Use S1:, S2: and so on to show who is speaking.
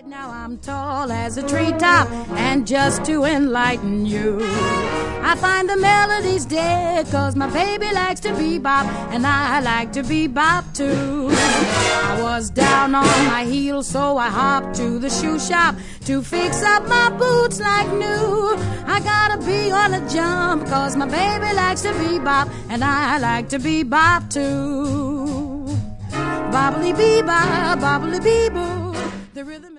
S1: Now I'm tall as a treetop, and just to enlighten you, I find the melodies dead, 'cause my baby likes to bebop, and I like to bebop too. I was down on my heels, so I hopped to the shoe shop to fix up my boots like new. I gotta be on a jump, 'cause my baby likes to bebop, and I like to bebop too. Bobbly bebop, bobbly bebop, the rhythm.